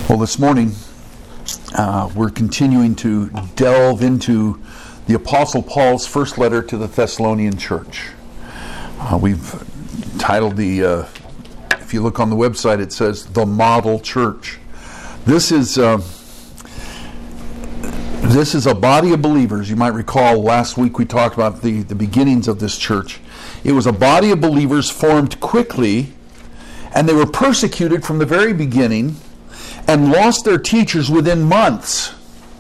Well, this morning we're continuing to delve into the Apostle Paul's first letter to the Thessalonian church. We've titled if you look on the website, it says The Model Church. This is a body of believers. You might recall last week we talked about the beginnings of this church. It was a body of believers formed quickly, and they were persecuted from the very beginning and lost their teachers within months.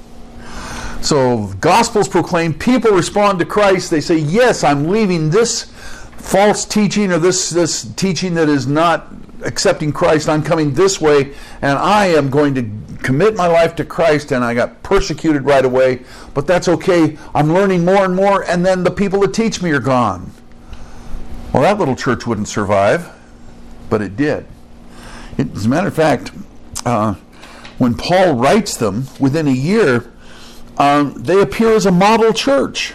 So gospel's proclaimed, people respond to Christ, they say, yes, I'm leaving this false teaching or this teaching that is not accepting Christ, I'm coming this way, and I am going to commit my life to Christ, and I got persecuted right away, but that's okay, I'm learning more and more, and then the people that teach me are gone. Well, that little church wouldn't survive, but it did. As a matter of fact, when Paul writes them, within a year, they appear as a model church.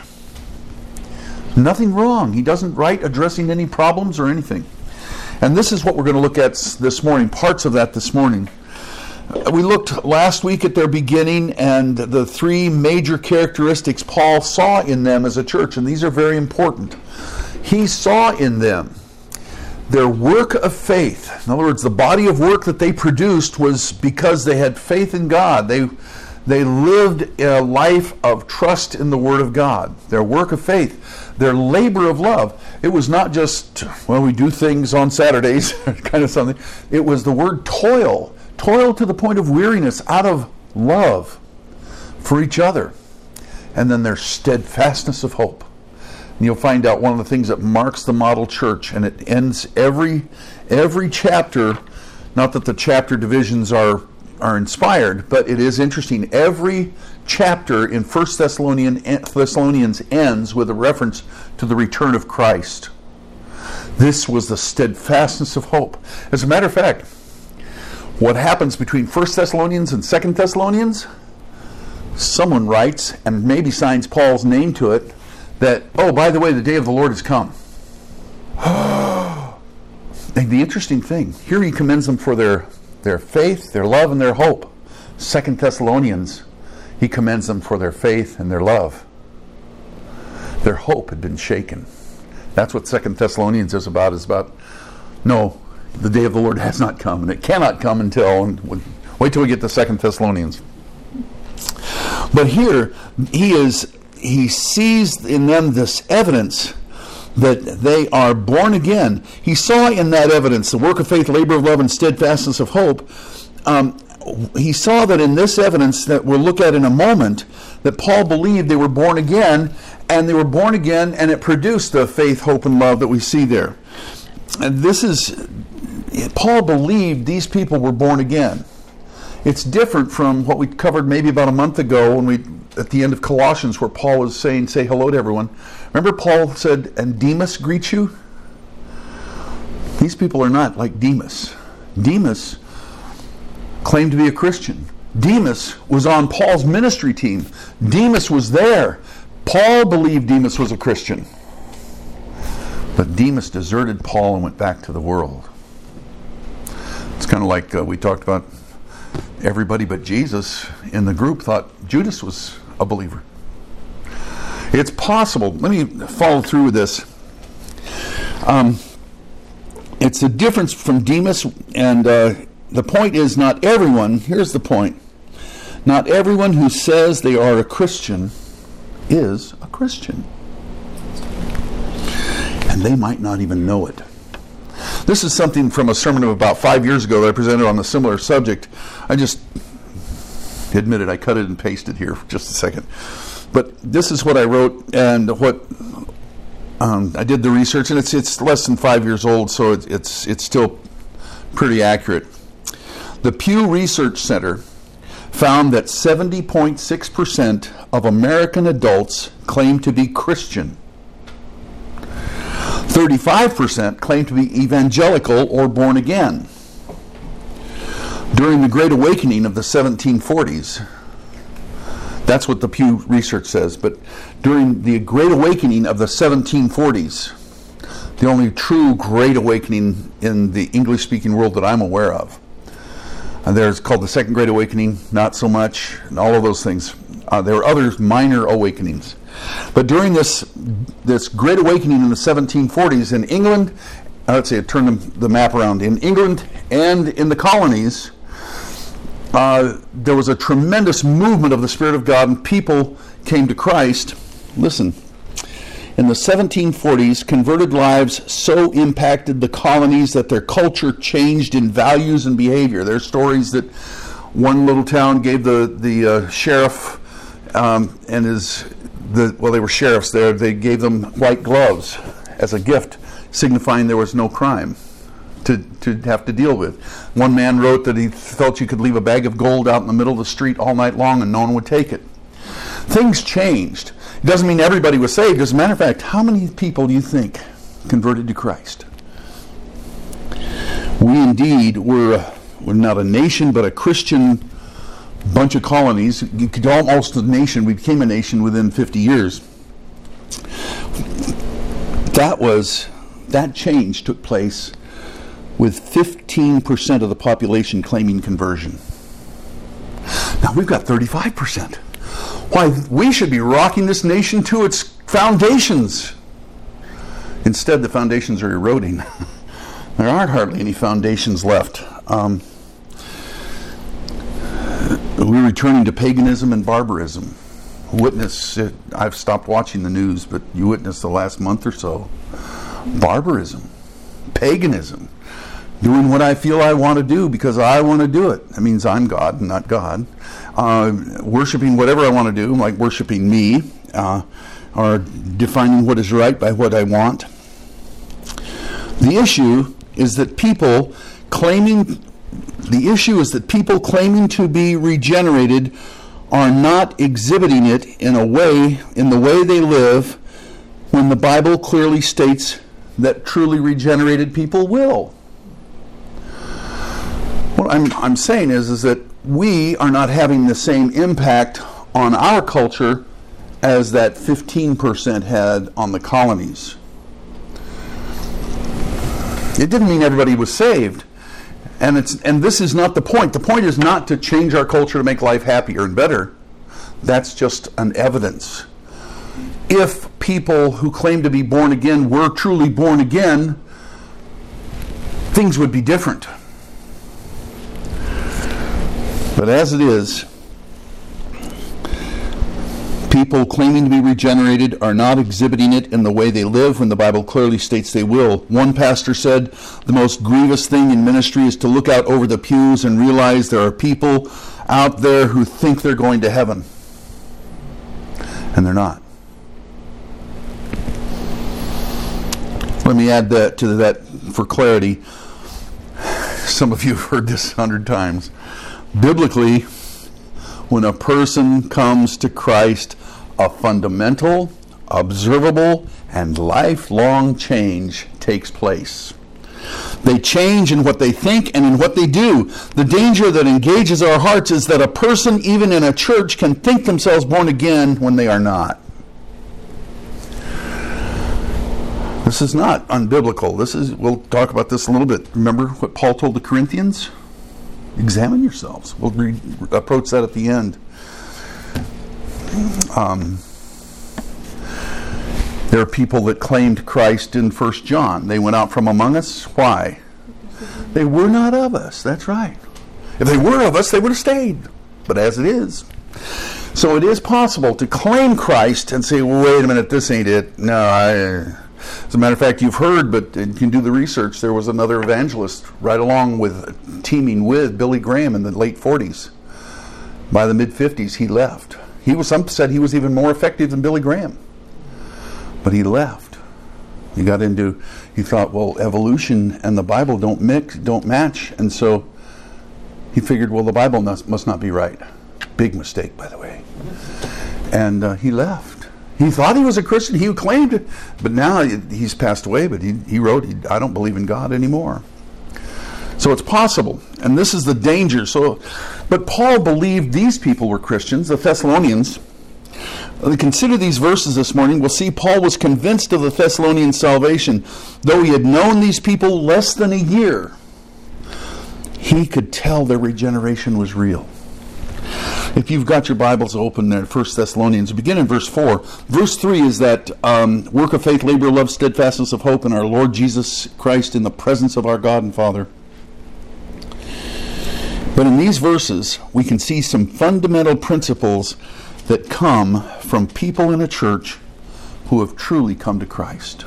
Nothing wrong. He doesn't write addressing any problems or anything. And this is what we're going to look at this morning, parts of that this morning. We looked last week at their beginning and the three major characteristics Paul saw in them as a church, and these are very important. He saw in them their work of faith. In other words, the body of work that they produced was because they had faith in God. They lived a life of trust in the Word of God. Their work of faith, their labor of love. It was not just, well, we do things on Saturdays, kind of something. It was the word toil. Toil to the point of weariness out of love for each other. And then their steadfastness of hope. And you'll find out one of the things that marks the model church, and it ends every chapter, not that the chapter divisions are inspired, but it is interesting. Every chapter in 1 Thessalonians ends with a reference to the return of Christ. This was the steadfastness of hope. As a matter of fact, what happens between 1 Thessalonians and 2 Thessalonians? Someone writes, and maybe signs Paul's name to it, that, oh, by the way, the day of the Lord has come. And the interesting thing, here he commends them for their faith, their love, and their hope. 2 Thessalonians, he commends them for their faith and their love. Their hope had been shaken. That's what 2 Thessalonians is about no, the day of the Lord has not come, and it cannot come until, and wait till we get to 2 Thessalonians. But here, he sees in them this evidence that they are born again. He saw in that evidence the work of faith, labor of love, and steadfastness of hope. He saw that in this evidence that we'll look at in a moment, that Paul believed they were born again, and they were born again, and it produced the faith, hope, and love that we see there. And Paul believed these people were born again. It's different from what we covered maybe about a month ago when at the end of Colossians, where Paul was saying, say hello to everyone. Remember Paul said, and Demas greets you? These people are not like Demas. Demas claimed to be a Christian. Demas was on Paul's ministry team. Demas was there. Paul believed Demas was a Christian. But Demas deserted Paul and went back to the world. It's kind of like we talked about everybody but Jesus in the group thought Judas was a believer. It's possible. Let me follow through with this. It's a difference from Demas, and the point is not everyone, here's the point, not everyone who says they are a Christian is a Christian. And they might not even know it. This is something from a sermon of about 5 years ago that I presented on a similar subject. I just admit it, I cut it and pasted here for just a second. But this is what I wrote, and what I did the research, and it's less than 5 years old, so it's still pretty accurate. The Pew Research Center found that 70.6% of American adults claim to be Christian. 35% claim to be evangelical or born again. During the Great Awakening of the 1740s, that's what the Pew Research says, but during the Great Awakening of the 1740s, the only true Great Awakening in the English-speaking world that I'm aware of, There's called the Second Great Awakening, not so much, and all of those things. There were other minor awakenings. But during this Great Awakening in the 1740s in England, let's say, turn the map around, in England and in the colonies, there was a tremendous movement of the Spirit of God, and people came to Christ. Listen, in the 1740s, converted lives so impacted the colonies that their culture changed in values and behavior. There's stories that one little town gave the sheriff and they were sheriffs there, they gave them white gloves as a gift, signifying there was no crime to have to deal with. One man wrote that he felt you could leave a bag of gold out in the middle of the street all night long and no one would take it. Things changed. It doesn't mean everybody was saved. As a matter of fact, how many people do you think converted to Christ? We indeed were not a nation, but a Christian bunch of colonies. You could almost a nation. We became a nation within 50 years. That change took place with 15% of the population claiming conversion. Now we've got 35%. Why, we should be rocking this nation to its foundations. Instead, the foundations are eroding. There aren't hardly any foundations left. We're returning to paganism and barbarism. I've stopped watching the news, but you witnessed the last month or so. Barbarism, paganism, doing what I feel I want to do because I want to do it. That means I'm God and not God. Worshiping whatever I want to do, like worshiping me, or defining what is right by what I want. The issue is that people claiming to be regenerated are not exhibiting it in the way they live, when the Bible clearly states that truly regenerated people will. What I'm saying is that we are not having the same impact on our culture as that 15% had on the colonies. It didn't mean everybody was saved. And this is not the point. The point is not to change our culture to make life happier and better. That's just an evidence. If people who claim to be born again were truly born again, things would be different. But as it is, people claiming to be regenerated are not exhibiting it in the way they live when the Bible clearly states they will. One pastor said, the most grievous thing in ministry is to look out over the pews and realize there are people out there who think they're going to heaven. And they're not. Let me add that to that for clarity. Some of you have heard this 100 times. Biblically, when a person comes to Christ, a fundamental, observable, and lifelong change takes place. They change in what they think and in what they do. The danger that engages our hearts is that a person, even in a church, can think themselves born again when they are not. This is not unbiblical. We'll talk about this a little bit. Remember what Paul told the Corinthians? Examine yourselves. We'll approach that at the end. There are people that claimed Christ in 1 John. They went out from among us. Why? They were not of us. That's right. If they were of us, they would have stayed. But as it is. So it is possible to claim Christ and say, well, wait a minute, this ain't it. No, as a matter of fact, you've heard, but you can do the research. There was another evangelist right along with, teaming with Billy Graham in the late 40s. By the mid-50s, he left. Some said he was even more effective than Billy Graham. But he left. He thought, well, evolution and the Bible don't match. And so he figured, well, the Bible must not be right. Big mistake, by the way. And he left. He thought he was a Christian. He claimed it. But now he's passed away, but he wrote, I don't believe in God anymore. So it's possible. And this is the danger. But Paul believed these people were Christians, the Thessalonians. We consider these verses this morning. We'll see Paul was convinced of the Thessalonian salvation. Though he had known these people less than a year, he could tell their regeneration was real. If you've got your Bibles open there, 1 Thessalonians, begin in verse 4. Verse 3 is that work of faith, labor, love, steadfastness of hope in our Lord Jesus Christ in the presence of our God and Father. But in these verses, we can see some fundamental principles that come from people in a church who have truly come to Christ.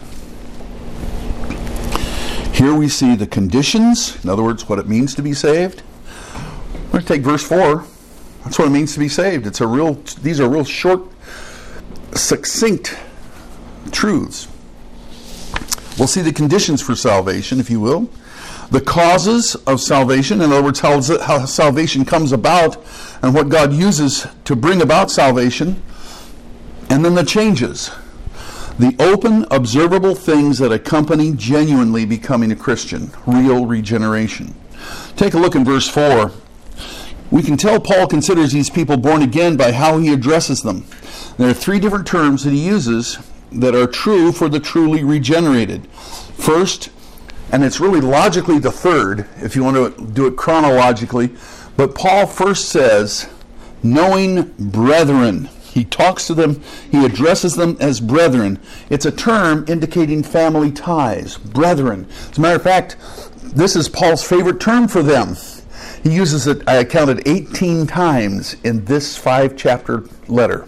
Here we see the conditions, in other words, what it means to be saved. We're going to take verse 4. That's what it means to be saved. These are real short, succinct truths. We'll see the conditions for salvation, if you will. The causes of salvation, in other words, how salvation comes about and what God uses to bring about salvation. And then the changes. The open, observable things that accompany genuinely becoming a Christian, real regeneration. Take a look in verse 4. We can tell Paul considers these people born again by how he addresses them. There are three different terms that he uses that are true for the truly regenerated. First, and it's really logically the third, if you want to do it chronologically, but Paul first says, knowing brethren. He talks to them, he addresses them as brethren. It's a term indicating family ties, brethren. As a matter of fact, this is Paul's favorite term for them. He uses it, I counted 18 times in this 5-chapter letter.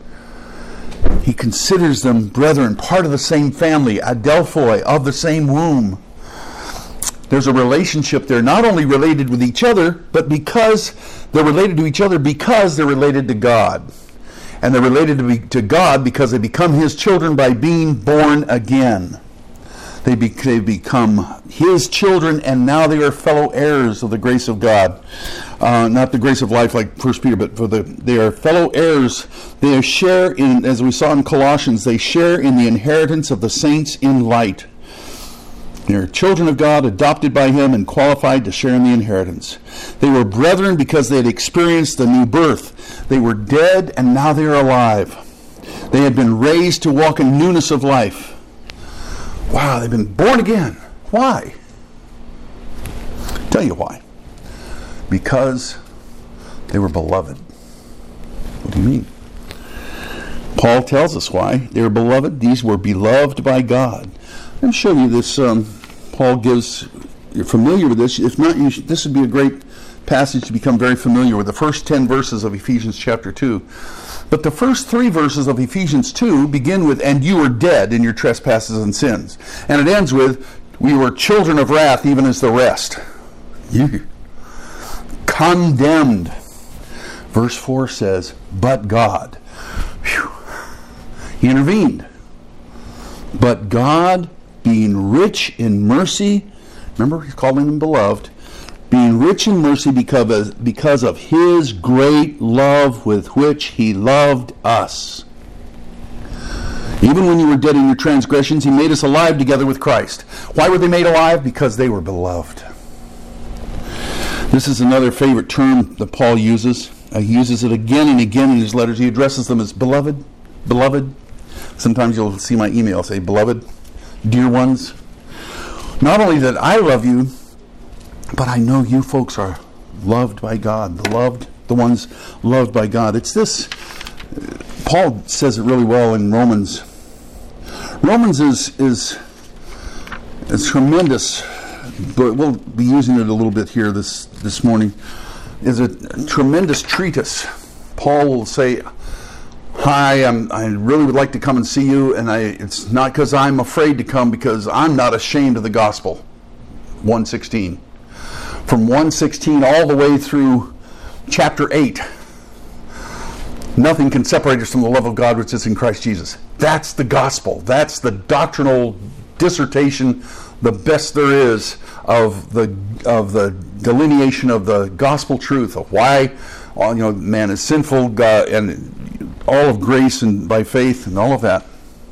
He considers them brethren, part of the same family, adelphoi, of the same womb. There's a relationship there, not only related with each other, but because they're related to each other because they're related to God. And they're related to God because they become His children by being born again. They become His children, and now they are fellow heirs of the grace of God. Not the grace of life like 1 Peter, but they are fellow heirs. They share in, as we saw in Colossians, they share in the inheritance of the saints in light. They are children of God, adopted by Him, and qualified to share in the inheritance. They were brethren because they had experienced the new birth. They were dead, and now they are alive. They had been raised to walk in newness of life. Wow, they've been born again. Why? I'll tell you why. Because they were beloved. What do you mean? Paul tells us why. They were beloved. These were beloved by God. Let me show you this. Paul gives, you're familiar with this. If not, this would be a great passage to become very familiar with. The first 10 verses of Ephesians chapter 2. But the first 3 verses of Ephesians 2 begin with, and you were dead in your trespasses and sins. And it ends with, we were children of wrath even as the rest. You condemned. Verse 4 says, but God. Whew, He intervened. But God, being rich in mercy, remember He's calling them beloved, being rich in mercy because of His great love with which He loved us. Even when you were dead in your transgressions, He made us alive together with Christ. Why were they made alive? Because they were beloved. This is another favorite term that Paul uses. He uses it again and again in his letters. He addresses them as beloved, beloved. Sometimes you'll see my email say, beloved, dear ones. Not only that I love you, but I know you folks are loved by God. The ones loved by God. It's this. Paul says it really well in Romans. Romans is tremendous, but we'll be using it a little bit here this morning. Is a tremendous treatise. Paul will say, hi, I really would like to come and see you, and it's not because I'm afraid to come, because I'm not ashamed of the gospel. 1:16. From 1:16 all the way through chapter 8. Nothing can separate us from the love of God which is in Christ Jesus. That's the gospel. That's the doctrinal dissertation, the best there is of the delineation of the gospel truth of why man is sinful, God, and all of grace and by faith and all of that.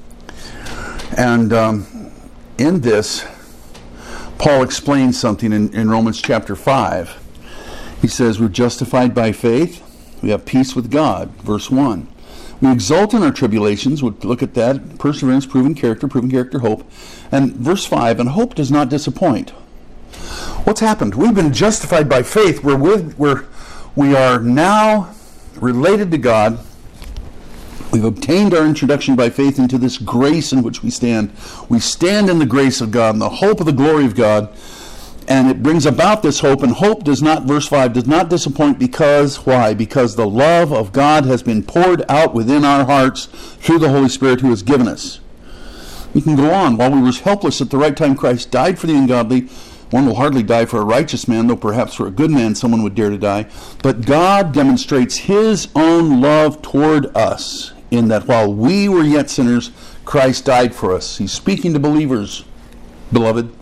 And in this, Paul explains something in Romans chapter 5. He says, we're justified by faith. We have peace with God. Verse 1. We exult in our tribulations. We'll look at that. Perseverance, proven character, hope. And verse 5, and hope does not disappoint. What's happened? We've been justified by faith. We are now related to God. We've obtained our introduction by faith into this grace in which we stand. We stand in the grace of God, in the hope of the glory of God. And it brings about this hope. And hope does not, verse 5, does not disappoint because, why? Because the love of God has been poured out within our hearts through the Holy Spirit who has given us. We can go on. While we were helpless at the right time, Christ died for the ungodly. One will hardly die for a righteous man, though perhaps for a good man someone would dare to die. But God demonstrates his own love toward us in that while we were yet sinners, Christ died for us. He's speaking to believers, beloved.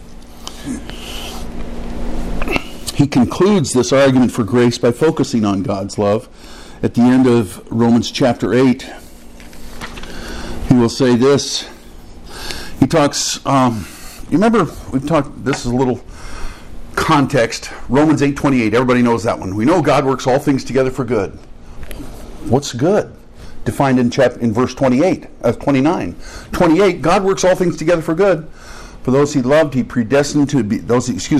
He concludes this argument for grace by focusing on God's love. At the end of Romans chapter 8, he will say this. He talks, remember, we've talked, this is a little context. Romans 8:28, everybody knows that one. We know God works all things together for good. What's good? Defined in verse 29. 28, God works all things together for good. For those he loved, he predestined to be,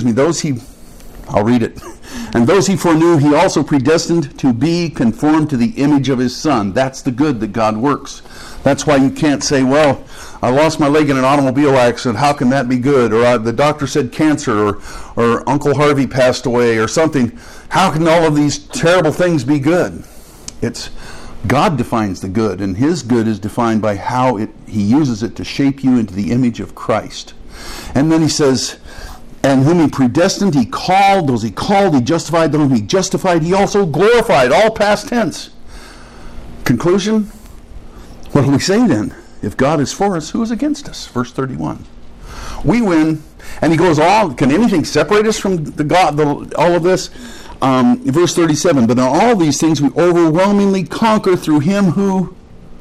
I'll read it. And those he foreknew, he also predestined to be conformed to the image of his Son. That's the good that God works. That's why you can't say, well, I lost my leg in an automobile accident. How can that be good? Or the doctor said cancer, or Uncle Harvey passed away, or something. How can all of these terrible things be good? It's God defines the good, and his good is defined by how he uses it to shape you into the image of Christ. And then he says, and whom he predestined, he called. Those he called, he justified. Those he justified, he also glorified. All past tense. Conclusion? What do we say then? If God is for us, who is against us? Verse 31. We win. And he goes, can anything separate us from all of this? Verse 37. But in all these things we overwhelmingly conquer through him who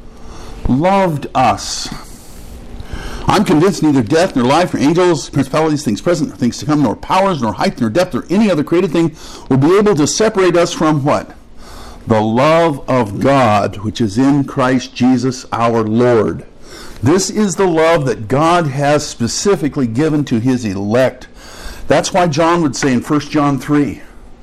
loved us. I'm convinced neither death, nor life, nor angels, principalities, things present, nor things to come, nor powers, nor height, nor depth, or any other created thing will be able to separate us from what? The love of God, which is in Christ Jesus our Lord. This is the love that God has specifically given to his elect. That's why John would say in 1 John 3,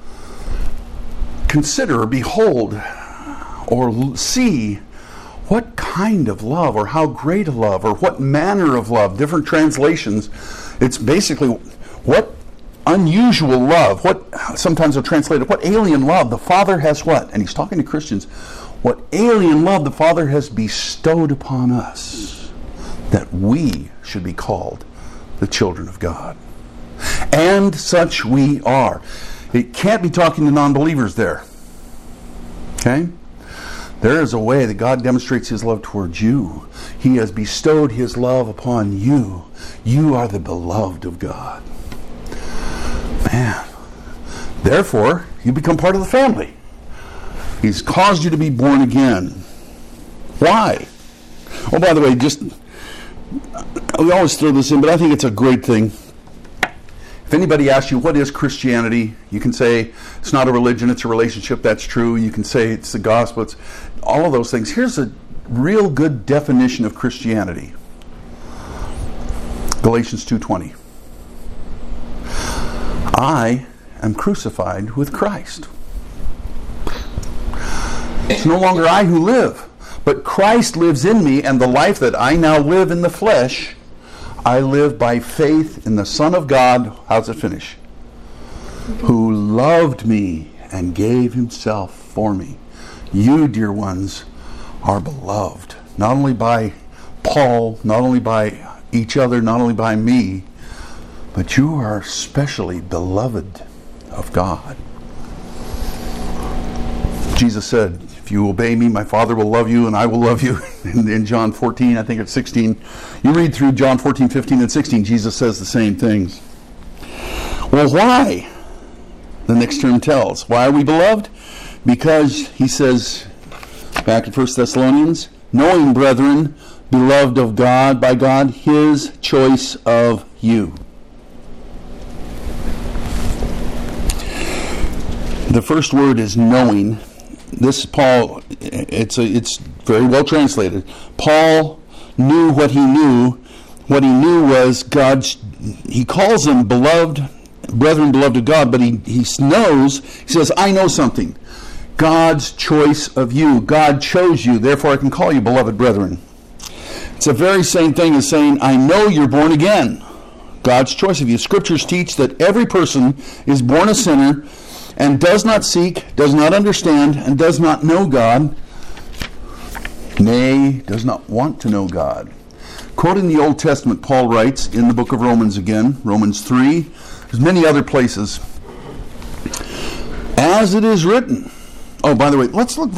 consider, or behold, or see what kind of love, or how great a love, or what manner of love. Different translations. It's basically what unusual love. What sometimes are translated, what alien love the Father has what? And he's talking to Christians. What alien love the Father has bestowed upon us, that we should be called the children of God. And such we are. It can't be talking to non-believers there. Okay? There is a way that God demonstrates his love towards you. He has bestowed his love upon you. You are the beloved of God. Man. Therefore, you become part of the family. He's caused you to be born again. Why? Oh, by the way, we always throw this in, but I think it's a great thing. If anybody asks you, what is Christianity? You can say, it's not a religion, it's a relationship. That's true. You can say it's the gospel. It's all of those things. Here's a real good definition of Christianity. Galatians 2:20. I am crucified with Christ. It's no longer I who live, but Christ lives in me, and the life that I now live in the flesh, I live by faith in the Son of God. How's it finish? Who loved me and gave himself for me. You, dear ones, are beloved, not only by Paul, not only by each other, not only by me, but you are specially beloved of God. Jesus said, if you obey me, my Father will love you and I will love you. In John 14, I think it's 16. You read through John 14, 15, and 16, Jesus says the same things. Well, why? The next term tells. Why are we beloved? Because, he says, back in 1 Thessalonians, knowing, brethren, beloved of God, by God, his choice of you. The first word is knowing. This Paul, it's very well translated. Paul knew what he knew. What he knew was God's. He calls them beloved brethren, beloved of God, but he knows, he says, I know something. God's choice of you. God chose you, therefore I can call you beloved brethren. It's the very same thing as saying, I know you're born again. God's choice of you. Scriptures teach that every person is born a sinner and does not seek, does not understand, and does not know God. Nay, does not want to know God. Quoting the Old Testament, Paul writes in the book of Romans again, Romans 3, there's many other places. As it is written. Oh, by the way, let's look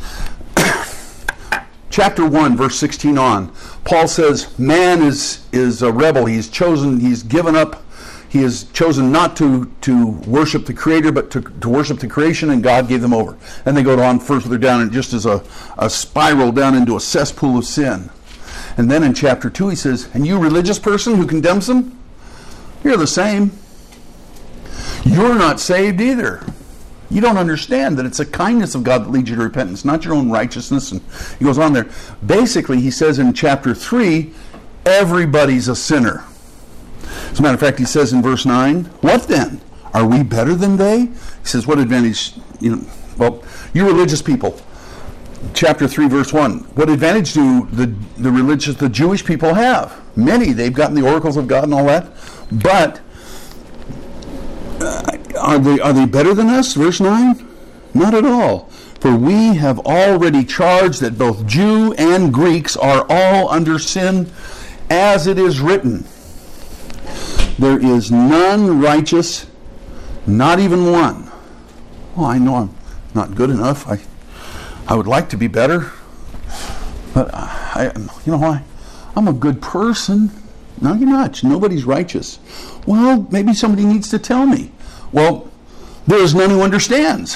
chapter 1, verse 16 on. Paul says, man is a rebel. He's given up. He has chosen not to worship the Creator, but to worship the creation, and God gave them over. And they go on further down, and just as a spiral down into a cesspool of sin. And then in chapter 2 he says, and you religious person who condemns them, you're the same. You're not saved either. You don't understand that it's a kindness of God that leads you to repentance, not your own righteousness. And he goes on there. Basically, he says in chapter 3, everybody's a sinner. As a matter of fact, he says in verse 9, what then? Are we better than they? He says, what advantage, you religious people. Chapter 3, verse 1. What advantage do the Jewish people have? Many. They've gotten the oracles of God and all that. But are they better than us? Verse 9? Not at all. For we have already charged that both Jew and Greeks are all under sin, as it is written. There is none righteous, not even one. Well, I know I'm not good enough. I would like to be better. But I'm a good person. No, you're not. Nobody's righteous. Well, maybe somebody needs to tell me. Well, there is none who understands.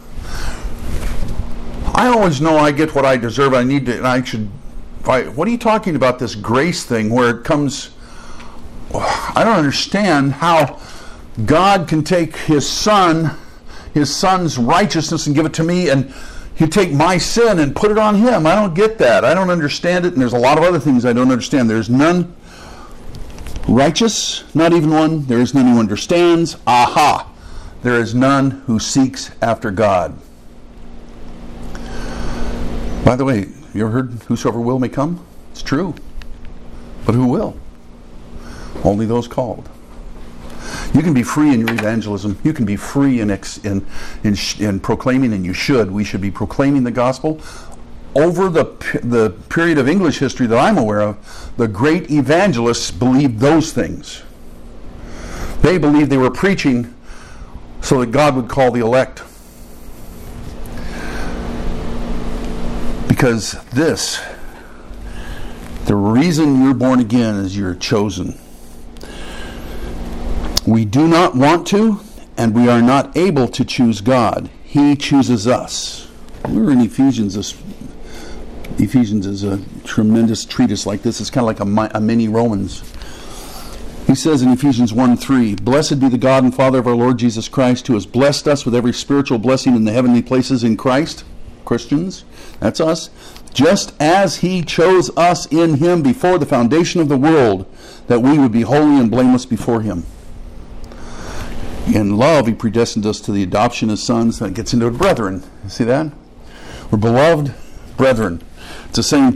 I always know I get what I deserve. I need to, and I should fight. What are you talking about, this grace thing where it comes? I don't understand how God can take his son's righteousness and give it to me, and he'd take my sin and put it on him. I don't get that. I don't understand it, and there's a lot of other things I don't understand. There's none righteous, not even one. There is none who understands. Aha! There is none who seeks after God. By the way, you ever heard whosoever will may come? It's true. But who will? Only those called. You can be free in your evangelism. You can be free in proclaiming, and you should. We should be proclaiming the gospel. Over the period of English history that I'm aware of, the great evangelists believed those things. They believed they were preaching so that God would call the elect. Because the reason you're born again is you're chosen. We do not want to, and we are not able to choose God. He chooses us. We were in Ephesians. Ephesians is a tremendous treatise like this. It's kind of like a mini Romans. He says in Ephesians 1:3, Blessed be the God and Father of our Lord Jesus Christ, who has blessed us with every spiritual blessing in the heavenly places in Christ. Christians, that's us. Just as he chose us in him before the foundation of the world, that we would be holy and blameless before him. In love, he predestined us to the adoption as sons. That gets into brethren. You see that? We're beloved brethren. It's the same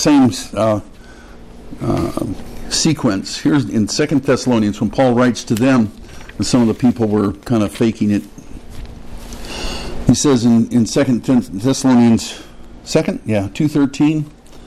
sequence. Here's in 2 Thessalonians, when Paul writes to them, and some of the people were kind of faking it. He says in 2 Thessalonians 2:13,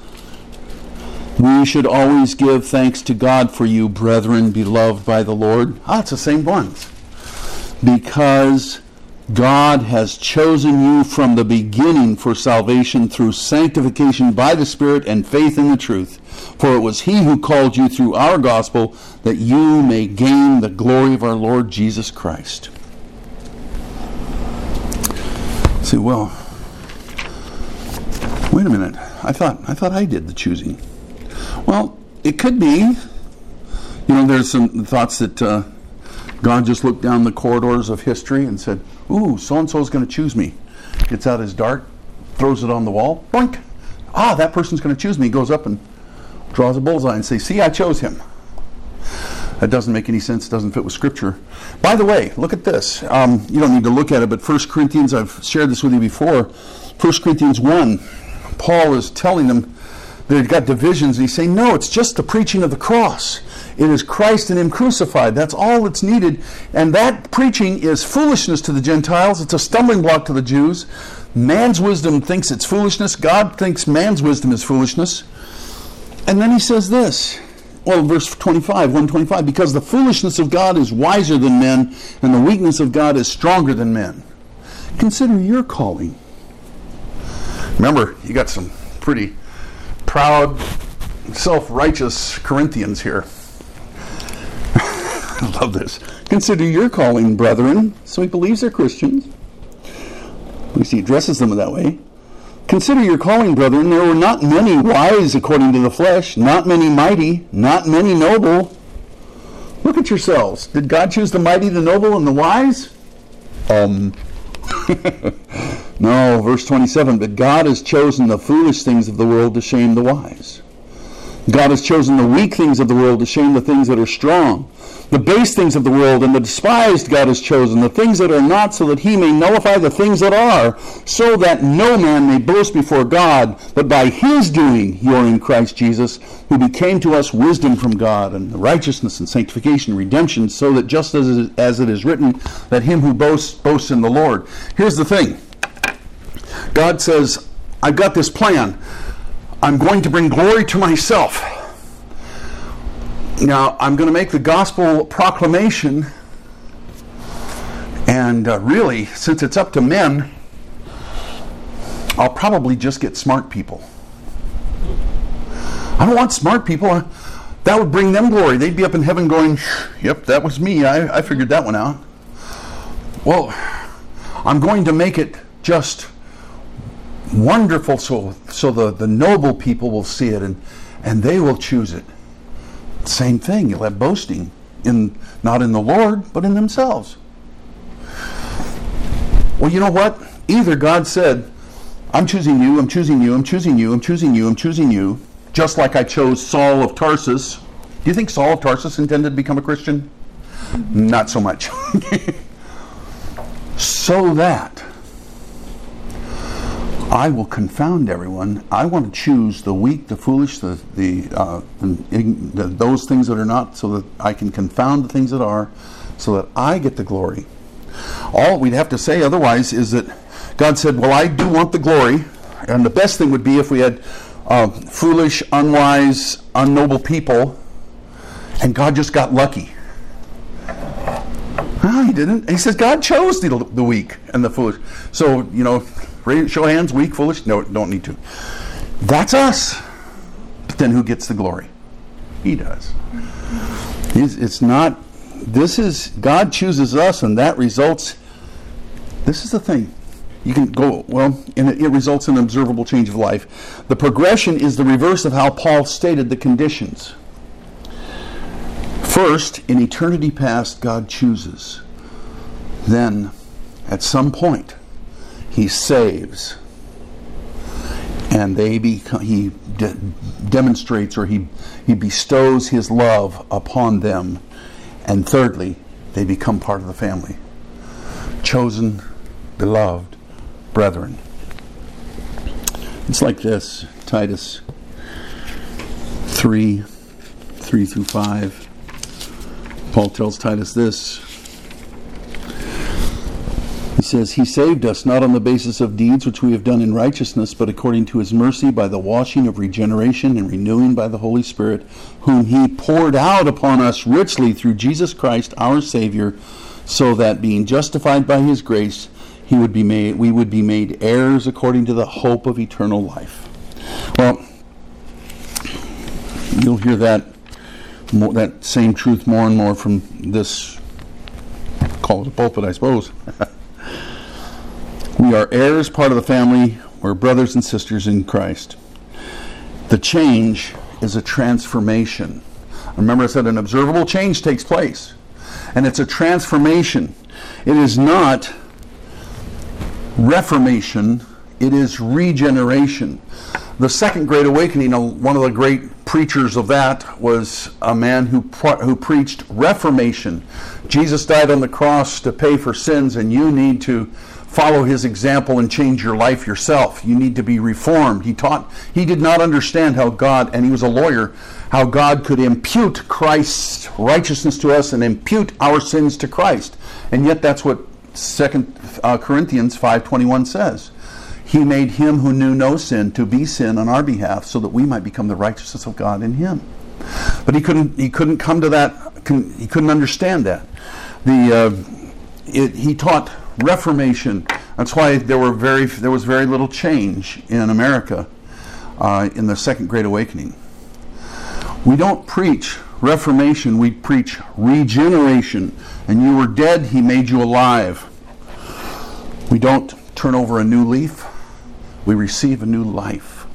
we should always give thanks to God for you, brethren, beloved by the Lord. It's the same ones. Because God has chosen you from the beginning for salvation through sanctification by the Spirit and faith in the truth. For it was he who called you through our gospel, that you may gain the glory of our Lord Jesus Christ. Say, well, wait a minute. I thought I did the choosing. Well, it could be. There's some thoughts that God just looked down the corridors of history and said, ooh, so-and-so's going to choose me. Gets out his dart, throws it on the wall, boink. That person's going to choose me. He goes up and draws a bullseye and says, see, I chose him. That doesn't make any sense. It doesn't fit with Scripture. By the way, look at this. You don't need to look at it, but 1 Corinthians, I've shared this with you before. 1 Corinthians 1, Paul is telling them they've got divisions, and he's saying, no, it's just the preaching of the cross. It is Christ and Him crucified. That's all that's needed. And that preaching is foolishness to the Gentiles. It's a stumbling block to the Jews. Man's wisdom thinks it's foolishness. God thinks man's wisdom is foolishness. And then he says this. Well, verse 25, 125, because the foolishness of God is wiser than men, and the weakness of God is stronger than men. Consider your calling. Remember, you got some pretty proud, self-righteous Corinthians here. I love this. Consider your calling, brethren. So he believes they're Christians. At least he addresses them that way. Consider your calling, brethren. There were not many wise according to the flesh, not many mighty, not many noble. Look at yourselves. Did God choose the mighty, the noble, and the wise? No, verse 27, but God has chosen the foolish things of the world to shame the wise. God has chosen the weak things of the world to shame the things that are strong. The base things of the world and the despised God has chosen, the things that are not, so that He may nullify the things that are, so that no man may boast before God, but by His doing you are in Christ Jesus, who became to us wisdom from God, and righteousness and sanctification and redemption, so that just as it is written, that him who boasts in the Lord. Here's the thing. God says, I've got this plan. I'm going to bring glory to myself. Now, I'm going to make the gospel proclamation, and really, since it's up to men, I'll probably just get smart people. I don't want smart people. That would bring them glory. They'd be up in heaven going, yep, that was me. I figured that one out. Well, I'm going to make it just wonderful so the noble people will see it and they will choose it. Same thing. You'll have boasting, not in the Lord, but in themselves. Well, you know what? Either God said, I'm choosing you, I'm choosing you, I'm choosing you, I'm choosing you, I'm choosing you, just like I chose Saul of Tarsus. Do you think Saul of Tarsus intended to become a Christian? Not so much. So that I will confound everyone. I want to choose the weak, the foolish, those things that are not, so that I can confound the things that are, so that I get the glory. All we'd have to say otherwise is that God said, well, I do want the glory, and the best thing would be if we had foolish, unwise, unnoble people, and God just got lucky. No, He didn't. He says God chose the weak and the foolish. So, show hands, weak, foolish. No, don't need to. That's us. But then who gets the glory? He does. It's not. This is God chooses us, and that results. This is the thing. You can go and it results in an observable change of life. The progression is the reverse of how Paul stated the conditions. First, in eternity past, God chooses. Then, at some point, He saves, and He demonstrates or he bestows His love upon them. And thirdly, they become part of the family. Chosen, beloved, brethren. It's like this, Titus 3:3-5. Paul tells Titus this. He says, He saved us not on the basis of deeds which we have done in righteousness, but according to His mercy by the washing of regeneration and renewing by the Holy Spirit, whom He poured out upon us richly through Jesus Christ our Savior, so that being justified by His grace, we would be made heirs according to the hope of eternal life. Well, you'll hear that same truth more and more from this, call it a pulpit, I suppose. We are heirs, part of the family. We're brothers and sisters in Christ. The change is a transformation. Remember I said an observable change takes place. And it's a transformation. It is not reformation. It is regeneration. The Second Great Awakening, one of the great preachers of that was a man who preached reformation. Jesus died on the cross to pay for sins, and you need to follow his example and change your life yourself. You need to be reformed. He did not understand how God, and he was a lawyer, how God could impute Christ's righteousness to us and impute our sins to Christ. And yet that's what 2 Corinthians 5:21 says. He made him who knew no sin to be sin on our behalf, so that we might become the righteousness of God in him. But he couldn't come to that. He couldn't understand that. He taught Reformation. That's why there was very little change in America in the Second Great Awakening. We don't preach Reformation, we preach regeneration. And you were dead, he made you alive. We don't turn over a new leaf, we receive a new life.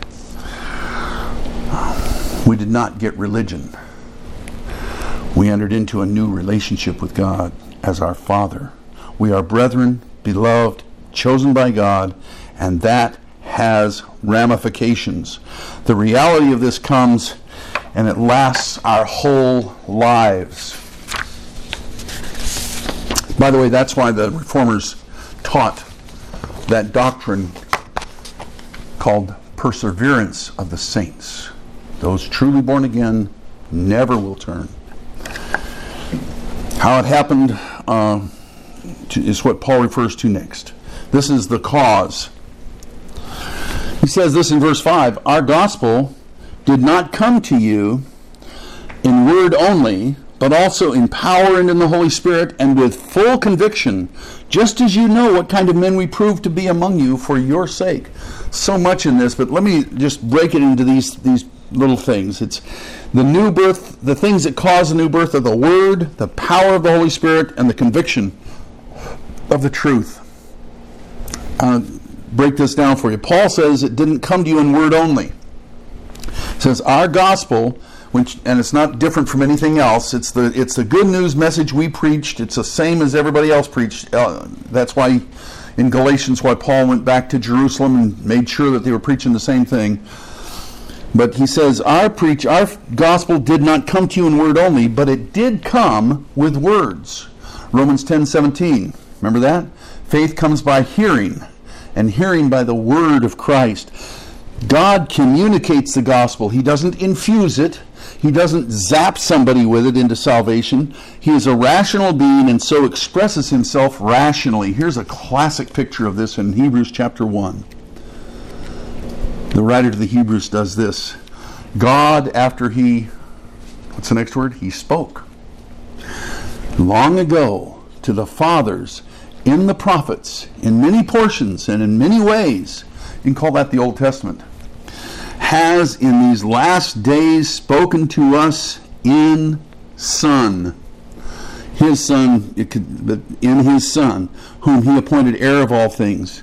We did not get religion. We entered into a new relationship with God as our Father. We are brethren, beloved, chosen by God, and that has ramifications. The reality of this comes, and it lasts our whole lives. By the way, that's why the Reformers taught that doctrine called perseverance of the saints. Those truly born again never will turn. How it happened is what Paul refers to next. This is the cause. He says this in verse 5, "Our gospel did not come to you in word only, but also in power and in the Holy Spirit and with full conviction, just as you know what kind of men we proved to be among you for your sake." So much in this, but let me just break it into these little things. It's the new birth, the things that cause the new birth are the Word, the power of the Holy Spirit, and the conviction of the truth. Break this down for you. Paul says it didn't come to you in word only. He says our gospel, and it's not different from anything else. It's the good news message we preached. It's the same as everybody else preached. That's why in Galatians, why Paul went back to Jerusalem and made sure that they were preaching the same thing. But he says our gospel did not come to you in word only, but it did come with words. Romans 10:17. Remember that? Faith comes by hearing, and hearing by the word of Christ. God communicates the gospel. He doesn't infuse it. He doesn't zap somebody with it into salvation. He is a rational being and so expresses himself rationally. Here's a classic picture of this in Hebrews chapter 1. The writer to the Hebrews does this. God, after what's the next word? He spoke long ago to the fathers in the prophets, in many portions and in many ways. You can call that the Old Testament. Has in these last days spoken to us in Son. His Son, in His Son, whom He appointed heir of all things.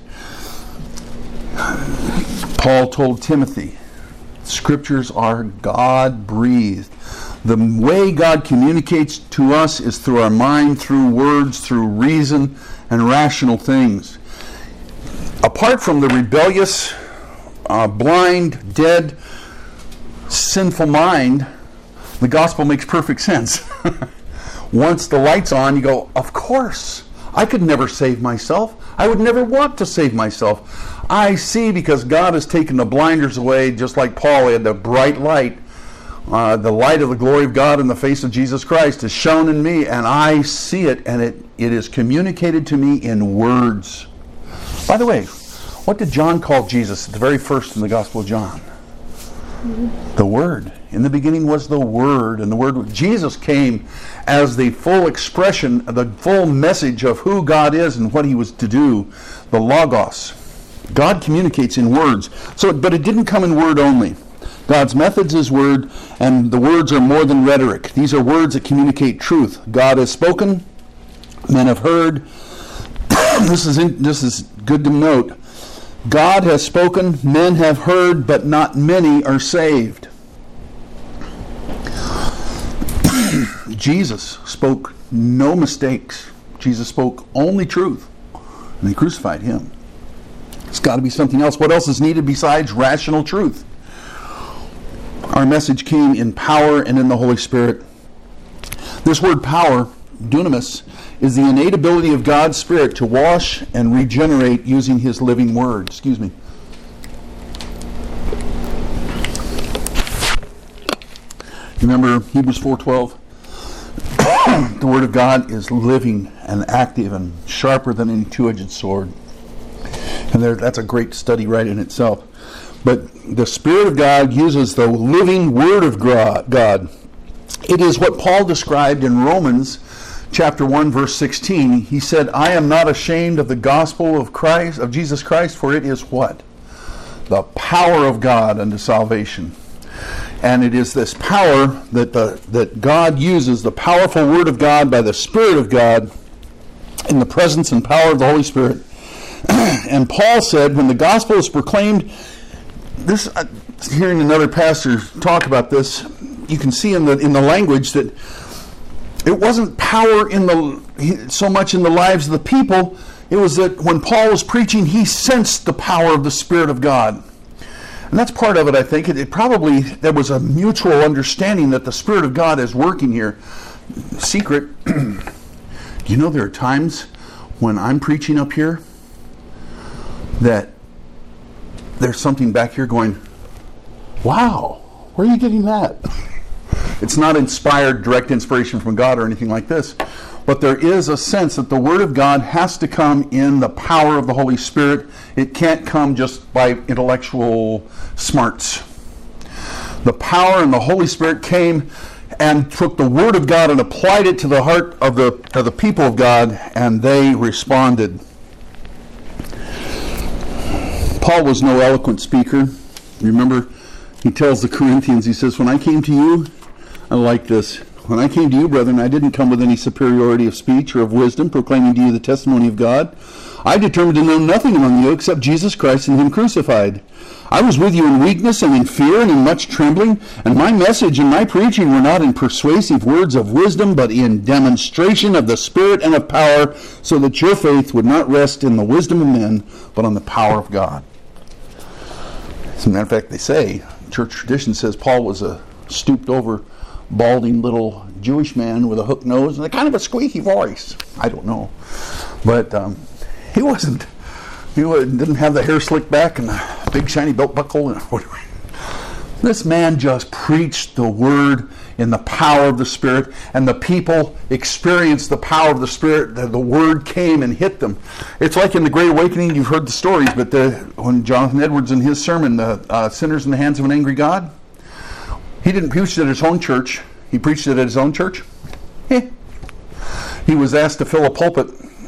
Paul told Timothy, Scriptures are God-breathed. The way God communicates to us is through our mind, through words, through reason, and rational things. Apart from the rebellious, blind, dead, sinful mind, the gospel makes perfect sense. Once the light's on, you go, of course, I could never save myself. I would never want to save myself. I see, because God has taken the blinders away, just like Paul had the bright light. The light of the glory of God in the face of Jesus Christ is shown in me, and I see it, and it is communicated to me in words. By the way, what did John call Jesus at the very first in the Gospel of John? The Word. In the beginning was the Word, and the Word. Jesus came as the full expression, the full message of who God is and what He was to do, the Logos. God communicates in words. But it didn't come in word only. God's methods is word, and the words are more than rhetoric. These are words that communicate truth. God has spoken, men have heard. This is good to note. God has spoken, men have heard, but not many are saved. Jesus spoke no mistakes. Jesus spoke only truth, and they crucified Him. It's got to be something else. What else is needed besides rational truth? our message came in power and in the Holy Spirit. This word power, dunamis, is the innate ability of God's Spirit to wash and regenerate using His living Word. Excuse me. Remember Hebrews 4:12? The Word of God is living and active and sharper than any two-edged sword. And that's a great study right in itself. But the Spirit of God uses the living Word of God. It is what Paul described in Romans chapter 1, verse 16. He said, I am not ashamed of the gospel of Christ, of Jesus Christ, for it is what? The power of God unto salvation. And it is this power that God uses, the powerful Word of God by the Spirit of God in the presence and power of the Holy Spirit. And Paul said, when the gospel is proclaimed, this, hearing another pastor talk about this, you can see in the language that it wasn't power so much in the lives of the people. It was that when Paul was preaching, he sensed the power of the Spirit of God. And that's part of it, I think. It probably, there was a mutual understanding that the Spirit of God is working here. Secret, you know, there are times when I'm preaching up here that there's something back here going, wow, where are you getting that? It's not inspired, direct inspiration from God or anything like this. But there is a sense that the Word of God has to come in the power of the Holy Spirit. It can't come just by intellectual smarts. The power and the Holy Spirit came and took the Word of God and applied it to the heart of the people of God, and they responded. Paul was no eloquent speaker. Remember, he tells the Corinthians, he says, when I came to you, I like this. When I came to you, brethren, I didn't come with any superiority of speech or of wisdom, proclaiming to you the testimony of God. I determined to know nothing among you except Jesus Christ and Him crucified. I was with you in weakness and in fear and in much trembling, and my message and my preaching were not in persuasive words of wisdom, but in demonstration of the Spirit and of power, so that your faith would not rest in the wisdom of men, but on the power of God. As a matter of fact, they say, church tradition says Paul was a stooped over, balding little Jewish man with a hook nose and a kind of a squeaky voice. I don't know. But he didn't have the hair slicked back and a big shiny belt buckle. This man just preached the Word in the power of the Spirit, and the people experienced the power of the Spirit. The Word came and hit them. It's like in the Great Awakening, you've heard the stories, but when Jonathan Edwards in his sermon, Sinners in the Hands of an Angry God, he didn't preach it at his own church. He preached it at his own church. He was asked to fill a pulpit,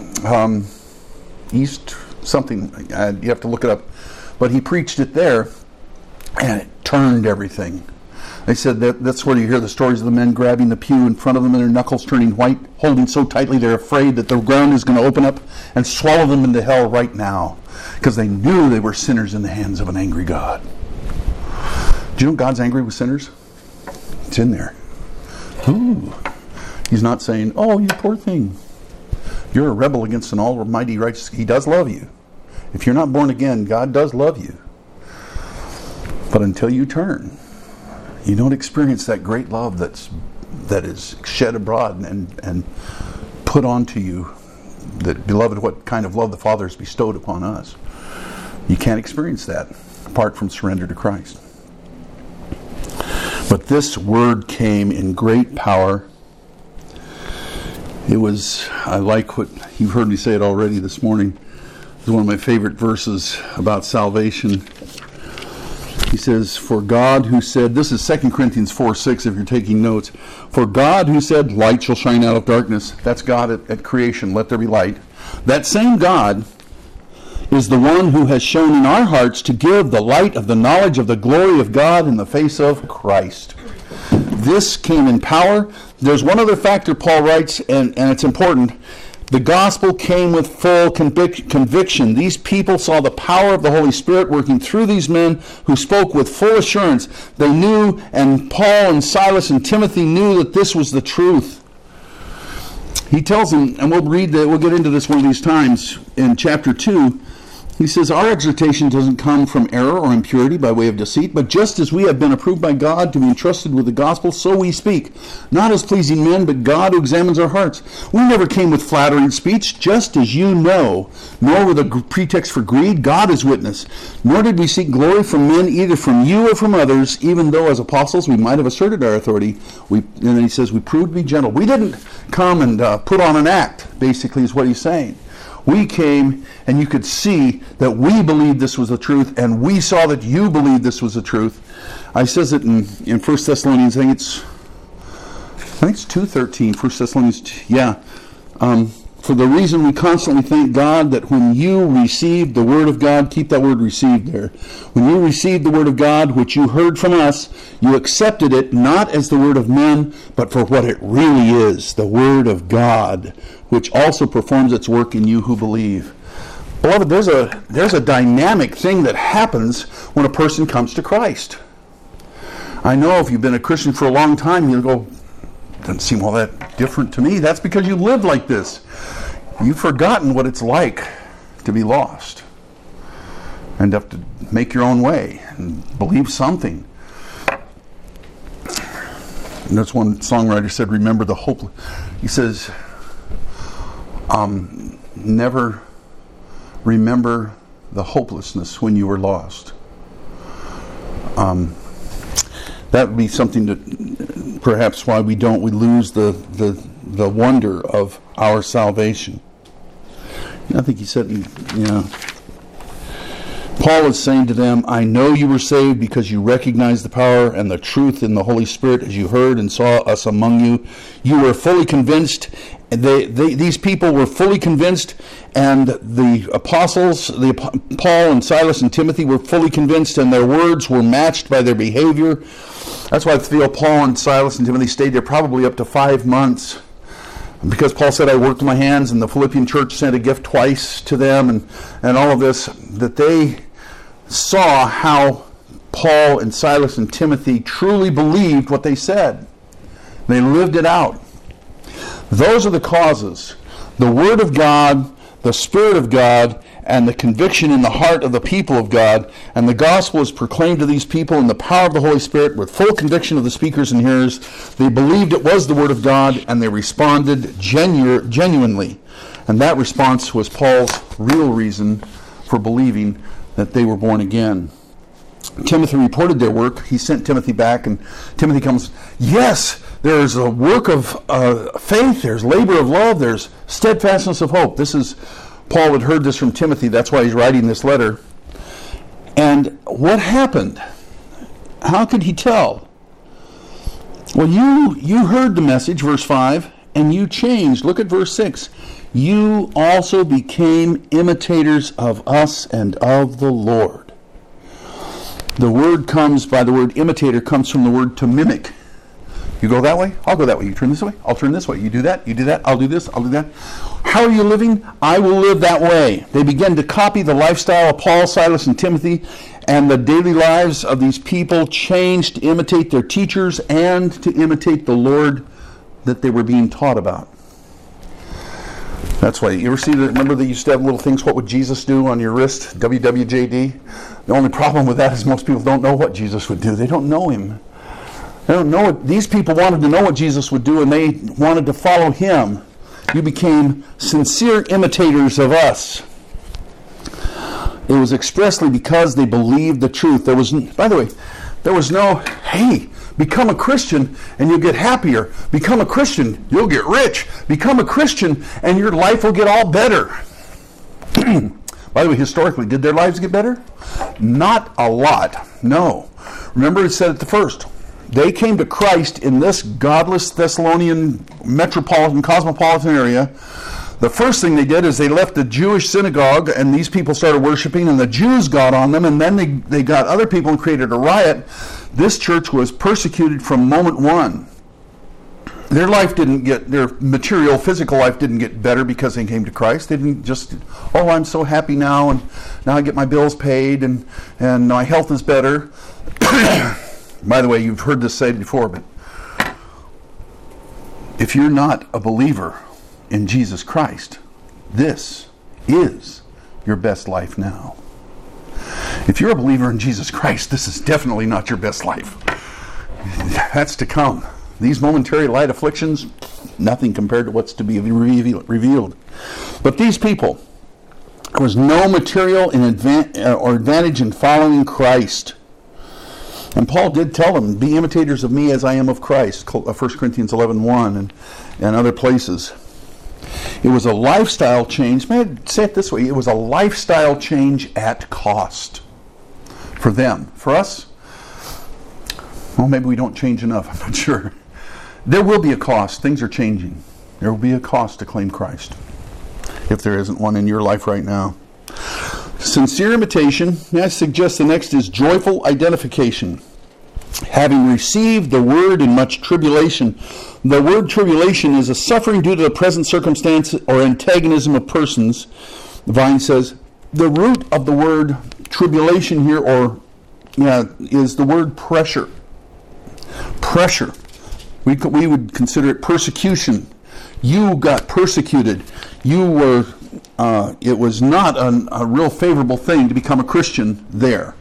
East something, you have to look it up. But he preached it there, and it turned everything. They said that's where you hear the stories of the men grabbing the pew in front of them and their knuckles turning white, holding so tightly they're afraid that the ground is going to open up and swallow them into hell right now, because they knew they were sinners in the hands of an angry God. Do you know God's angry with sinners? It's in there. Ooh. He's not saying, oh, you poor thing. You're a rebel against an almighty righteous. He does love you. If you're not born again, God does love you. But until you turn, you don't experience that great love that is shed abroad and put onto you. That, beloved, what kind of love the Father has bestowed upon us. You can't experience that apart from surrender to Christ. But this Word came in great power. I like what you've heard me say it already this morning. It's one of my favorite verses about salvation. He says, for God who said, this is 2 Corinthians 4:6 if you're taking notes. For God who said, light shall shine out of darkness. That's God at creation. Let there be light. That same God is the one who has shown in our hearts to give the light of the knowledge of the glory of God in the face of Christ. This came in power. There's one other factor Paul writes, and it's important. The gospel came with full conviction. These people saw the power of the Holy Spirit working through these men who spoke with full assurance. They knew, and Paul and Silas and Timothy knew that this was the truth. He tells them, and we'll get into this one of these times in chapter 2, He says, our exhortation doesn't come from error or impurity by way of deceit, but just as we have been approved by God to be entrusted with the gospel, so we speak, not as pleasing men, but God who examines our hearts. We never came with flattering speech, just as you know, nor with a pretext for greed. God is witness. Nor did we seek glory from men, either from you or from others, even though as apostles we might have asserted our authority. And then he says, we proved to be gentle. We didn't come and put on an act, basically, is what he's saying. We came, and you could see that we believed this was the truth, and we saw that you believed this was the truth. I says it in 1 Thessalonians, I think it's 2:13, 1 Thessalonians, for the reason we constantly thank God that when you received the word of God, keep that word received there. When you received the word of God, which you heard from us, you accepted it not as the word of men, but for what it really is, the word of God, which also performs its work in you who believe. Beloved, there's a dynamic thing that happens when a person comes to Christ. I know if you've been a Christian for a long time, you'll go, doesn't seem all that different to me. That's because you lived like this. You've forgotten what it's like to be lost and have to make your own way and believe something. And that's one songwriter said, remember the hope. He says, never remember the hopelessness when you were lost. That would be something that perhaps why we lose the wonder of our salvation. I think he said, Paul is saying to them, I know you were saved because you recognized the power and the truth in the Holy Spirit as you heard and saw us among you. You were fully convinced. These people were fully convinced, and the apostles, Paul and Silas and Timothy were fully convinced, and their words were matched by their behavior. That's why I feel Paul and Silas and Timothy stayed there probably up to 5 months. Because Paul said, I worked with my hands, and the Philippian church sent a gift twice to them, and all of this, that they saw how Paul and Silas and Timothy truly believed what they said. They lived it out. Those are the causes. The Word of God, the Spirit of God, and the conviction in the heart of the people of God. And the gospel is proclaimed to these people in the power of the Holy Spirit with full conviction of the speakers and hearers. They believed it was the Word of God, and they responded genuinely. And that response was Paul's real reason for believing that they were born again. Timothy reported their work. He sent Timothy back, and Timothy comes, yes, there's a work of faith, there's labor of love, there's steadfastness of hope. Paul had heard this from Timothy. That's why he's writing this letter. And what happened? How could he tell? Well, you heard the message, verse 5, and you changed. Look at verse 6. You also became imitators of us and of the Lord. The word imitator comes from the word to mimic. You go that way, I'll go that way. You turn this way, I'll turn this way. You do that, I'll do this, I'll do that. How are you living? I will live that way. They began to copy the lifestyle of Paul, Silas, and Timothy, and the daily lives of these people changed to imitate their teachers and to imitate the Lord that they were being taught about. That's why, you ever see remember they used to have little things, what would Jesus do on your wrist, WWJD? The only problem with that is most people don't know what Jesus would do. They don't know him. They don't know it. These people wanted to know what Jesus would do, and they wanted to follow him. You became sincere imitators of us. It was expressly because they believed the truth. There was no, hey, become a Christian and you'll get happier. Become a Christian, you'll get rich. Become a Christian and your life will get all better. By the way, historically, did their lives get better? Not a lot, no. Remember it said at the first, they came to Christ in this godless Thessalonian metropolitan, cosmopolitan area. The first thing they did is they left the Jewish synagogue, and these people started worshiping, and the Jews got on them, and then they got other people and created a riot. This church was persecuted from moment one. Their material, physical life didn't get better because they came to Christ. They didn't just, I'm so happy now, and now I get my bills paid, and my health is better. By the way, you've heard this said before, but if you're not a believer in Jesus Christ, this is your best life now. If you're a believer in Jesus Christ, this is definitely not your best life. That's to come. These momentary light afflictions, nothing compared to what's to be revealed. But these people, there was no material or advantage in following Christ. And Paul did tell them, be imitators of me as I am of Christ, 1 Corinthians 11:1 and other places. It was a lifestyle change. May I say it this way? It was a lifestyle change at cost for them. For us, well, maybe we don't change enough. I'm not sure. There will be a cost. Things are changing. There will be a cost to claim Christ, if there isn't one in your life right now. Sincere imitation. I suggest the next is joyful identification. Having received the word in much tribulation. The word tribulation is a suffering due to the present circumstance or antagonism of persons. Vine says the root of the word tribulation here is the word pressure. Pressure. We would consider it persecution. You got persecuted. You were. It was not a real favorable thing to become a Christian there.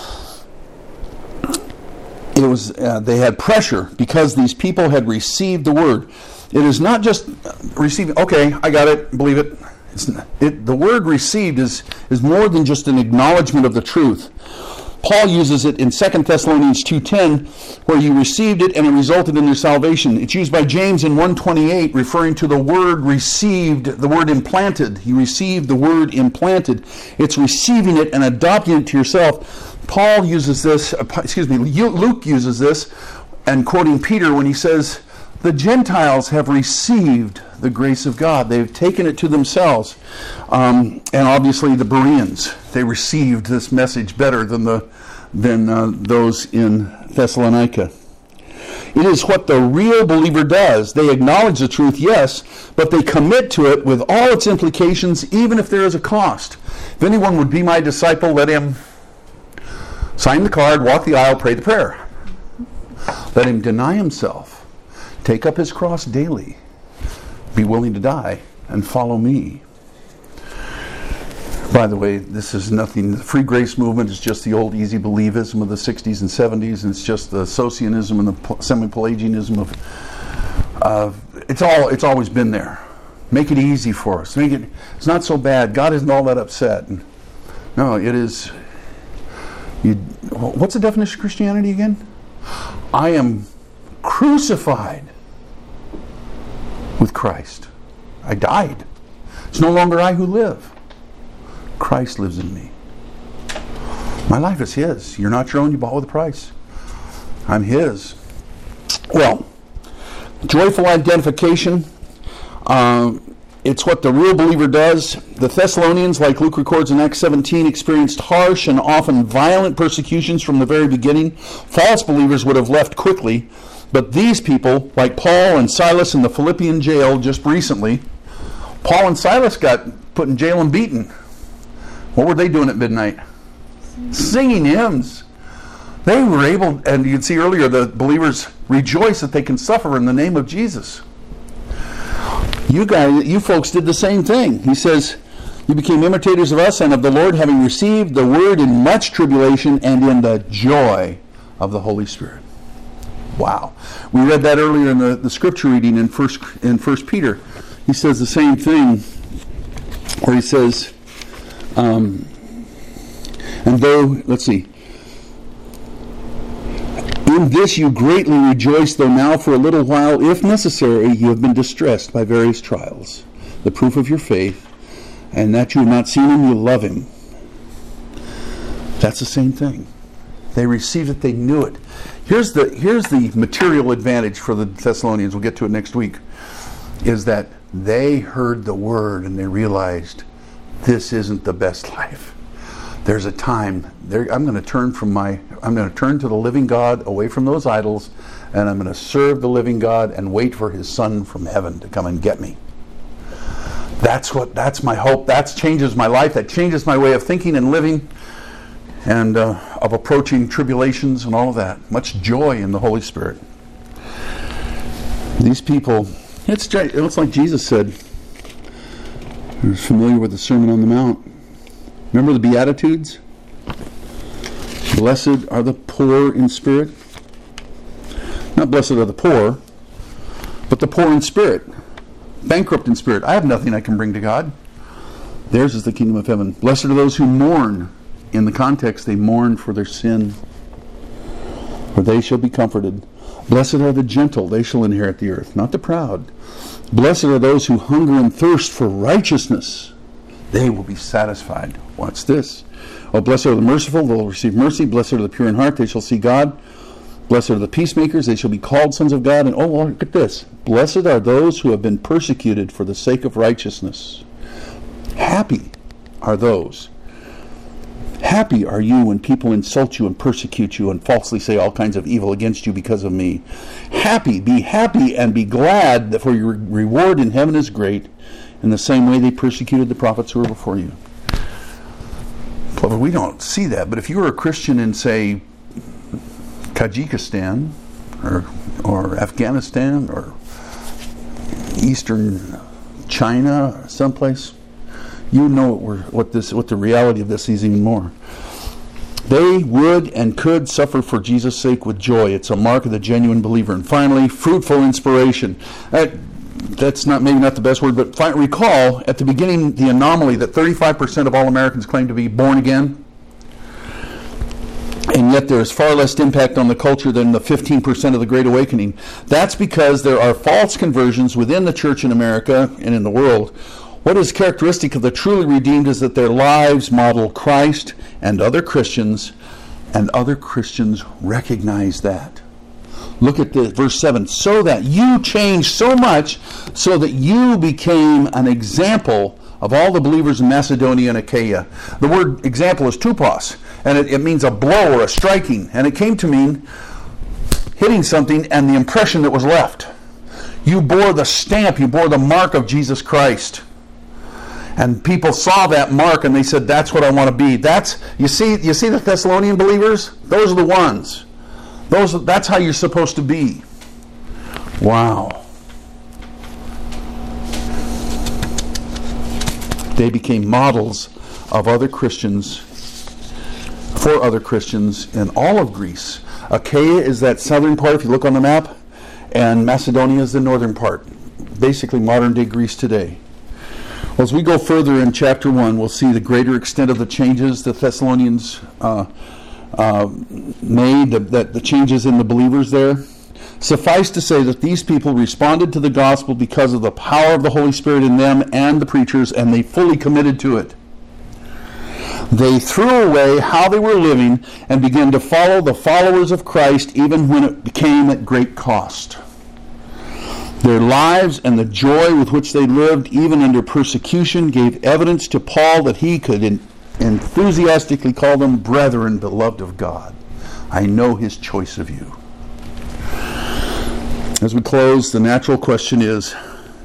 It was. They had pressure because these people had received the word. It is not just receiving. Okay, I got it. Believe it. The word received is more than just an acknowledgement of the truth. Paul uses it in 2 Thessalonians 2:10, where you received it and it resulted in your salvation. It's used by James in 1:28, referring to the word received, the word implanted. You received the word implanted. It's receiving it and adopting it to yourself. Paul uses this, Luke uses this, and quoting Peter when he says, the Gentiles have received the grace of God. They've taken it to themselves. And obviously the Bereans, they received this message better than those in Thessalonica. It is what the real believer does. They acknowledge the truth, yes, but they commit to it with all its implications, even if there is a cost. If anyone would be my disciple, let him sign the card, walk the aisle, pray the prayer. Let him deny himself, take up his cross daily, be willing to die, and follow me. By the way, this is nothing. The free grace movement is just the old easy believism of the 60s and 70s, and it's just the Socianism and the semi-Pelagianism of it's always been there. Make it easy for us. It's not so bad. God isn't all that upset. No, it is. What's the definition of Christianity again? I am crucified with Christ. I died. It's no longer I who live. Christ lives in me. My life is His. You're not your own. You bought with a price. I'm His. Well, joyful identification. It's what the real believer does. The Thessalonians, like Luke records in Acts 17, experienced harsh and often violent persecutions from the very beginning. False believers would have left quickly, but these people, like Paul and Silas in the Philippian jail just recently, Paul and Silas got put in jail and beaten. What were they doing at midnight? Singing hymns. They were able, and you can see earlier, the believers rejoice that they can suffer in the name of Jesus. You folks did the same thing. He says, you became imitators of us and of the Lord, having received the word in much tribulation and in the joy of the Holy Spirit. Wow. We read that earlier in the scripture reading in 1 Peter. He says the same thing, where he says, and though, let's see, in this you greatly rejoice, though now for a little while, if necessary, you have been distressed by various trials. The proof of your faith, and that you have not seen him, you love him. That's the same thing. They received it, they knew it. Here's the material advantage for the Thessalonians, we'll get to it next week, is that they heard the word and they realized this isn't the best life. There's a time I'm going to turn to the living God, away from those idols, and I'm going to serve the living God and wait for His Son from heaven to come and get me. That's my hope. That changes my life. That changes my way of thinking and living, and of approaching tribulations and all of that. Much joy in the Holy Spirit. These people, it's like Jesus said. You're familiar with the Sermon on the Mount. Remember the Beatitudes? Blessed are the poor in spirit. Not blessed are the poor, but the poor in spirit. Bankrupt in spirit. I have nothing I can bring to God. Theirs is the kingdom of heaven. Blessed are those who mourn. In the context, they mourn for their sin, for they shall be comforted. Blessed are the gentle, they shall inherit the earth, not the proud. Blessed are those who hunger and thirst for righteousness, they will be satisfied. Watch this. Oh, blessed are the merciful, they will receive mercy. Blessed are the pure in heart, they shall see God. Blessed are the peacemakers, they shall be called sons of God. And oh, look at this. Blessed are those who have been persecuted for the sake of righteousness. Happy are those. Happy are you when people insult you and persecute you and falsely say all kinds of evil against you because of me. Be happy and be glad, that for your reward in heaven is great, in the same way they persecuted the prophets who were before you. Well, we don't see that, but if you were a Christian in, say, Tajikistan or Afghanistan or Eastern China or someplace, you know what the reality of this is even more. They would and could suffer for Jesus' sake with joy. It's a mark of the genuine believer. And finally, fruitful inspiration. That's maybe not the best word, but recall at the beginning the anomaly that 35% of all Americans claim to be born again. And yet there is far less impact on the culture than the 15% of the Great Awakening. That's because there are false conversions within the church in America and in the world. What is characteristic of the truly redeemed is that their lives model Christ and other Christians recognize that. Look at verse 7. So that you changed so much, so that you became an example of all the believers in Macedonia and Achaia. The word example is tupos, and it means a blow or a striking. And it came to mean hitting something and the impression that was left. You bore the stamp, you bore the mark of Jesus Christ. And people saw that mark and they said, that's what I want to be. You see the Thessalonian believers? Those are the ones. That's how you're supposed to be. Wow. They became models of other Christians, for other Christians in all of Greece. Achaia is that southern part, if you look on the map, and Macedonia is the northern part. Basically modern day Greece today. Well, as we go further in chapter 1, we'll see the greater extent of the changes the Thessalonians made, the changes in the believers there. Suffice to say that these people responded to the gospel because of the power of the Holy Spirit in them and the preachers, and they fully committed to it. They threw away how they were living and began to follow the followers of Christ, even when it became at great cost. Their lives and the joy with which they lived, even under persecution, gave evidence to Paul that he could enthusiastically call them brethren, beloved of God. I know his choice of you. As we close, the natural question is,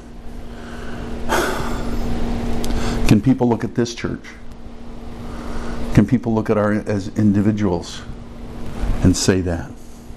can people look at this church? Can people look at us as individuals and say that?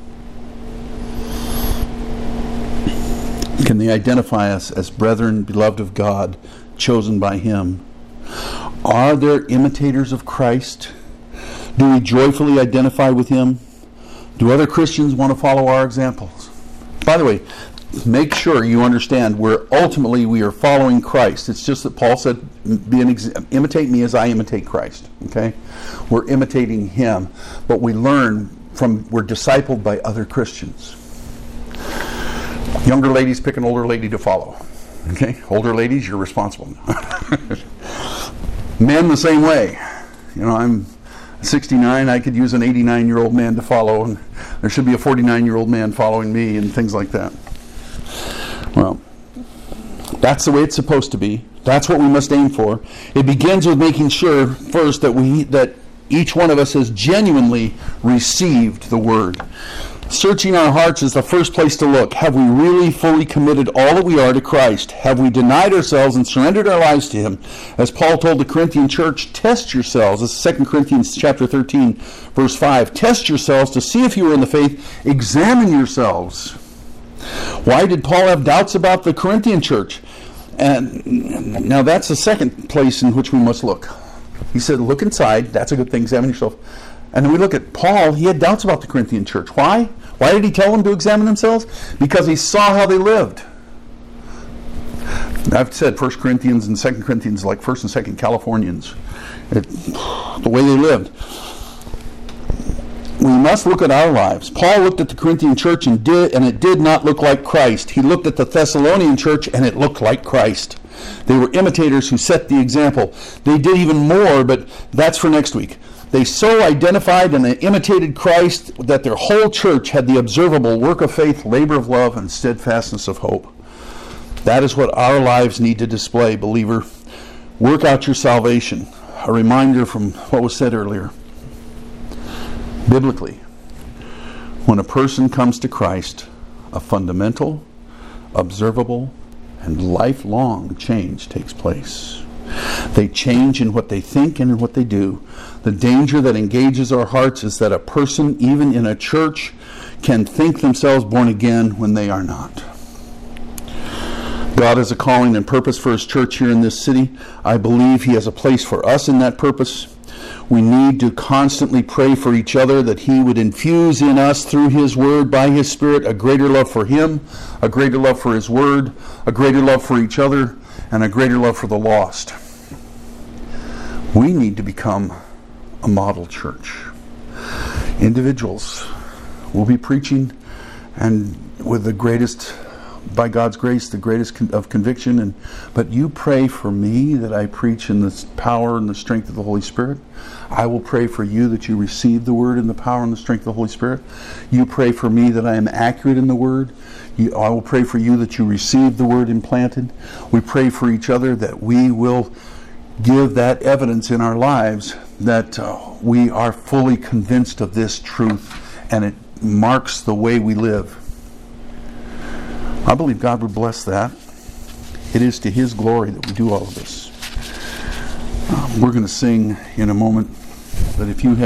Can they identify us as brethren, beloved of God, chosen by Him? Are there imitators of Christ? Do we joyfully identify with Him? Do other Christians want to follow our examples? By the way, make sure you understand we are following Christ. It's just that Paul said, imitate me as I imitate Christ. Okay? We're imitating Him, but we're discipled by other Christians. Younger ladies pick an older lady to follow. Okay? Older ladies, you're responsible. Men the same way. I'm 69, I could use an 89-year-old man to follow, and there should be a 49-year-old man following me, and things like that. Well, that's the way it's supposed to be. That's what we must aim for. It begins with making sure, first, that each one of us has genuinely received the Word. Searching our hearts is the first place to look. Have we really fully committed all that we are to Christ? Have we denied ourselves and surrendered our lives to Him? As Paul told the Corinthian church, test yourselves. This is 2 Corinthians chapter 13, verse 5. Test yourselves to see if you are in the faith. Examine yourselves. Why did Paul have doubts about the Corinthian church? And now that's the second place in which we must look. He said, look inside. That's a good thing. Examine yourself. And then we look at Paul. He had doubts about the Corinthian church. Why? Why did he tell them to examine themselves? Because he saw how they lived. I've said 1 Corinthians and 2 Corinthians like 1st and 2nd Californians. The way they lived. We must look at our lives. Paul looked at the Corinthian church and it did not look like Christ. He looked at the Thessalonian church and it looked like Christ. They were imitators who set the example. They did even more, but that's for next week. They so identified and they imitated Christ that their whole church had the observable work of faith, labor of love, and steadfastness of hope. That is what our lives need to display, believer. Work out your salvation. A reminder from what was said earlier. Biblically, when a person comes to Christ, a fundamental, observable, and lifelong change takes place. They change in what they think and in what they do. The danger that engages our hearts is that a person, even in a church, can think themselves born again when they are not. God has a calling and purpose for His church here in this city. I believe He has a place for us in that purpose. We need to constantly pray for each other that He would infuse in us through His Word, by His Spirit, a greater love for Him, a greater love for His Word, a greater love for each other, and a greater love for the lost. We need to become a model church. Individuals will be preaching, and with the greatest, by God's grace, the greatest of conviction. But you pray for me that I preach in the power and the strength of the Holy Spirit. I will pray for you that you receive the Word in the power and the strength of the Holy Spirit. You pray for me that I am accurate in the Word. I will pray for you that you receive the Word implanted. We pray for each other that we will give that evidence in our lives that we are fully convinced of this truth, and it marks the way we live. I believe God would bless that. It is to His glory that we do all of this. We're going to sing in a moment, but if you've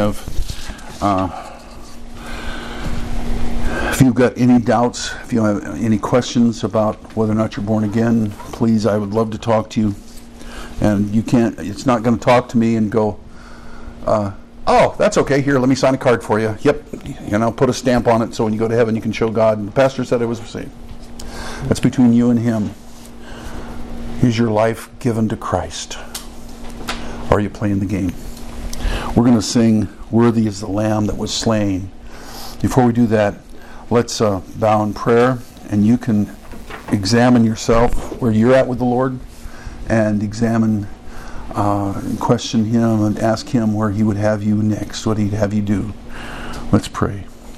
got any doubts, if you have any questions about whether or not you're born again, please, I would love to talk to you. And it's not going to talk to me and go, oh, that's okay, here, let me sign a card for you. Yep, put a stamp on it so when you go to heaven you can show God. And the pastor said I was saved. That's between you and Him. Is your life given to Christ? Or are you playing the game? We're going to sing, Worthy is the Lamb that was slain. Before we do that, let's bow in prayer, and you can examine yourself where you're at with the Lord, and examine and question Him and ask Him where He would have you next, what He'd have you do. Let's pray.